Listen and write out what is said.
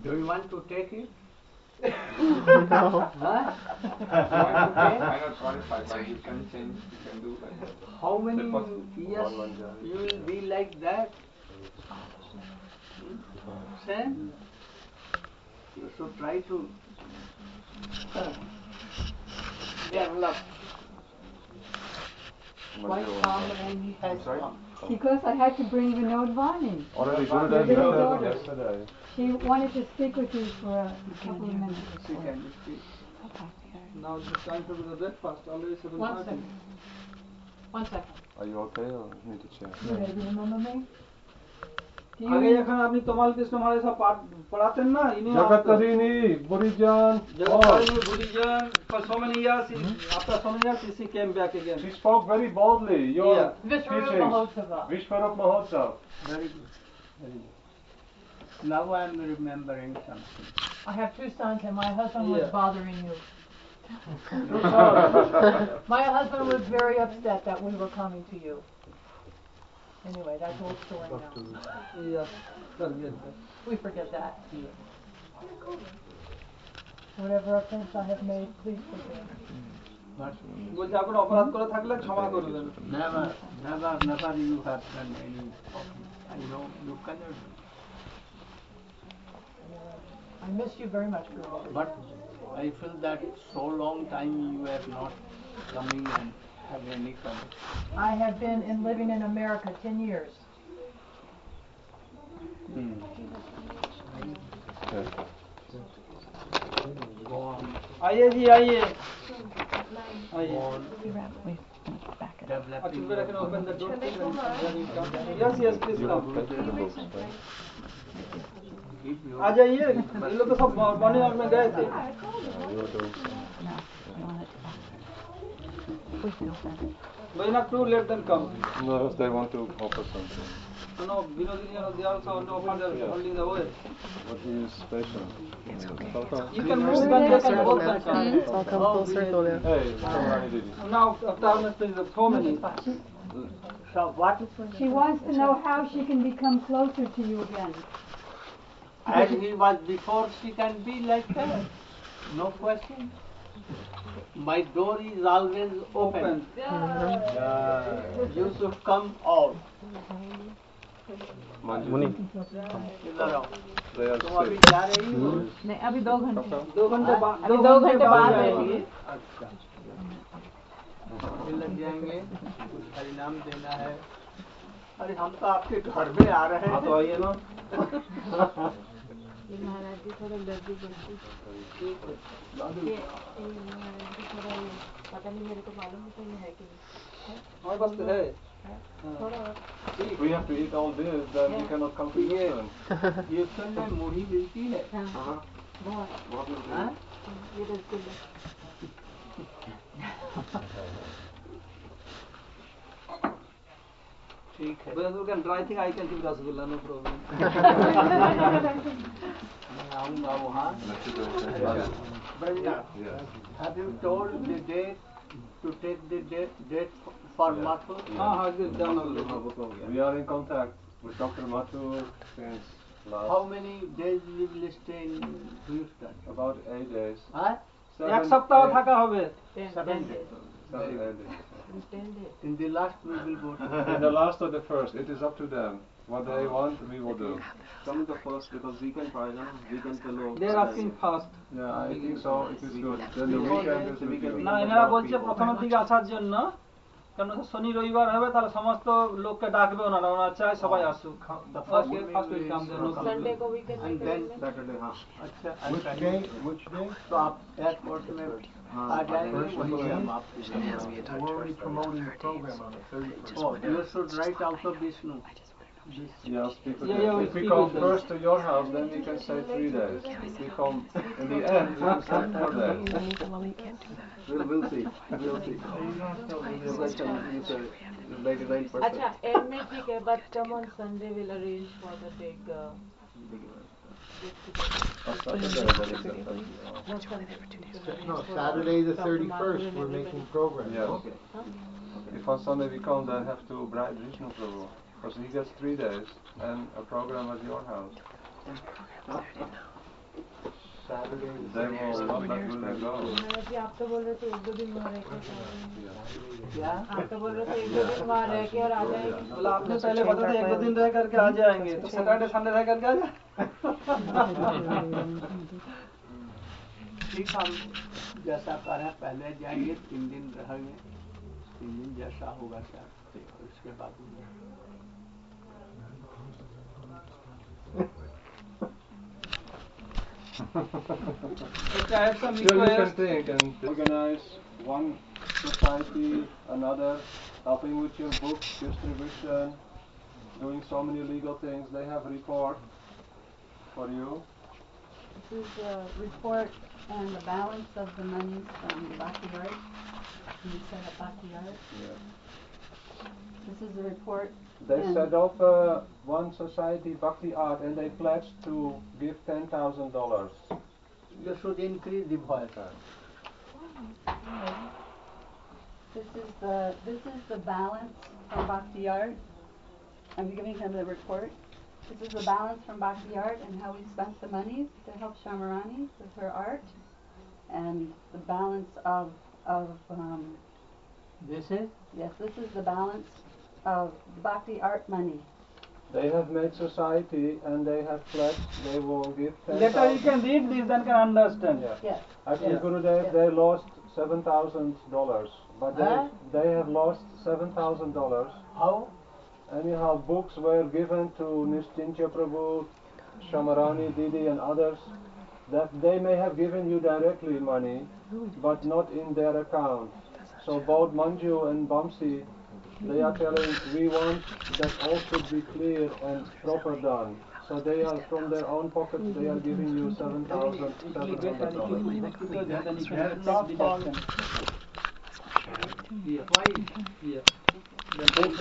Do you want to take it? No. Huh? I not qualified, but you can change, you can do that. How many years you will be like that? Same? You should try to develop. Quite calm when he has come. Because I had to bring Vinod Vani. Already good Your at little daughter. yesterday. She wanted to speak with you for a couple of minutes. She can speak. Now it's time to do the breakfast. Already 7:30. 1 second. 1 second. Are you okay or need to check? Do you remember me? Do आगे you यखन अपनी तमाल कृष्ण महाराज साहब पढ़ाते हैं ना इन्हीं Jagatharini, Burijan, Jagatharini Buddhism for so many years. After so many years, she came back again. she spoke very boldly. Your Yeah. Vishwarup teachings. Mahotsava. Vishwarup Mahotsav. Very good. Very good. Now I am remembering something. I have 2 sons and my husband was Yeah. bothering you. My husband was very upset that we were coming to you. Anyway, that's old story now. Yes, forget that. We forget that. Whatever offense I have made, please forgive. বলছে আপনি অপরাধ করে থাকলে ক্ষমা করবেন Never you have done any. I know you cannot do. I miss you very much, girl. But I feel that so long time you have not coming and have any comment. I have been living in America 10 years. Go on. आइए जी आइए आइए Developing. open the door. Yes, please come. आ जाइए ये लोग तो सब बने में गए थे Why not to let them come? No, they want to offer something. No, Vinod, they also want to open their holding the way. What is special? It's okay. You can move them, they can both can come. I'll come full circle now. Hey, how many did you? Now, after our message, so many. So what? She wants to know how she can become closer to you again. As he was before, she can be like that. No question. My door is always open. You should come all. Muni. इधर आओ. They are तुम अभी sick. जा रही हो? नहीं, अभी 2 घंटे. 2 घंटे बाद अभी 2 घंटे बाद आएंगे. अच्छा. फिर लग जाएंगे. कुछ परिणाम देना है. अरे हम तो आपके घर में आ रहे हैं. हाँ तो आइए ना. महाराज जी थोड़ा दर्दी बढ़ती महाराज जी थोड़ा पता नहीं मेरे को मालूम नहीं कहीं है कि नहीं हमारे पास तो है. We have to eat all this, then we cannot come to you. ये सुन में मुढ़ी मिलती है. बहुत हाँ? ये रसगुल्ला ठीक है. But you can try. I think I can give rasgulla, no problem. मैं आऊँगा वहाँ. Have you told the date to take the date for Mathur? हाँ हाँ this done already. We are in contact with Dr. Mathur since How last many days we will stay in Houston? about 8 days. Huh? एक सप्ताह थाका होवे. 7 days. 7 days. In the last we will go to. In the last or the first, it is up to them. What they want, we will do. Come the first because we can try now. We can tell They are asking fast. Yeah, I think so. It is good. Then the weekend is with you. না এনারা বলছে প্রথমের দিকে আসার জন্য কারণ শনি রবিবার হবে তাহলে সমস্ত লোককে ডাকবে ওনারা ওনারা চায় সবাই আসুক first will come then no Sunday को वीकेंड And then Saturday, हाँ. अच्छा Which day? Which day? तो आप एयरपोर्ट में आ जाएंगे वहीं हम आपको. We're already promoting the program on the 31st. Oh, you should write also Vishnu. Yes, because Yeah, if we we come speak with first to your house, then we can say 3 days. If we come in the end, we can say 4 days. We'll see. We'll see. Like right person. अच्छा end में ठीक है but come on Sunday will arrange for the big No, Saturday the 31st, we're making program. Yeah. Okay. If on Sunday we come, then have to bribe Vishnu Prabhu. Because he gets 3 days and a program at your house. Saturday the They will 31st. not let Gunnar go. मैंने कि आप तो बोल रहे थे 1-2 दिन वहाँ रह के क्या? आप तो बोल रहे थे 1-2 दिन वहाँ रह के और आ जाएंगे बोला आपने पहले बता था 1-2 दिन रह करके आ जाएंगे, तो सैटरडे संडे रह करके आ जाए। ठीक, हम जैसा करें पहले जाएंगे 3 दिन रहेंगे, 3 दिन जैसा होगा सर, उसके बाद Okay, I have some So you can requests. think and organize one society, another, helping with your book distribution, doing so many legal things. They have report for you. This is the report and the balance of the monies from the backyard. We set up backyard. This is the report. They and set up one society, Bhakti Art, and they pledged to give $10,000. you should increase the voice, sir. This is the balance from Bhakti Art. I'm giving him the report. This is the balance from Bhakti Art and how we spent the monies to help Shamarani with her art, and the balance of This is? yes, this is the balance of Bhakti Art money. They have made society and they have pledged they will give Later you $10,000. can read this, then can understand. Yeah. Yes. Actually, Yes. Gurudev, Yes. they lost $7,000, but Huh? they have lost $7,000. How? Anyhow, books were given to Nischintya Prabhu, Shamarani Didi and others, that they may have given you directly money, but not in their account. So both Manju and Bamsi, they are telling, we want that all should be clear and proper done. So they are, from their own pockets, they are giving you $7,700. Then you can That's take not deduction. Why? Yeah. Then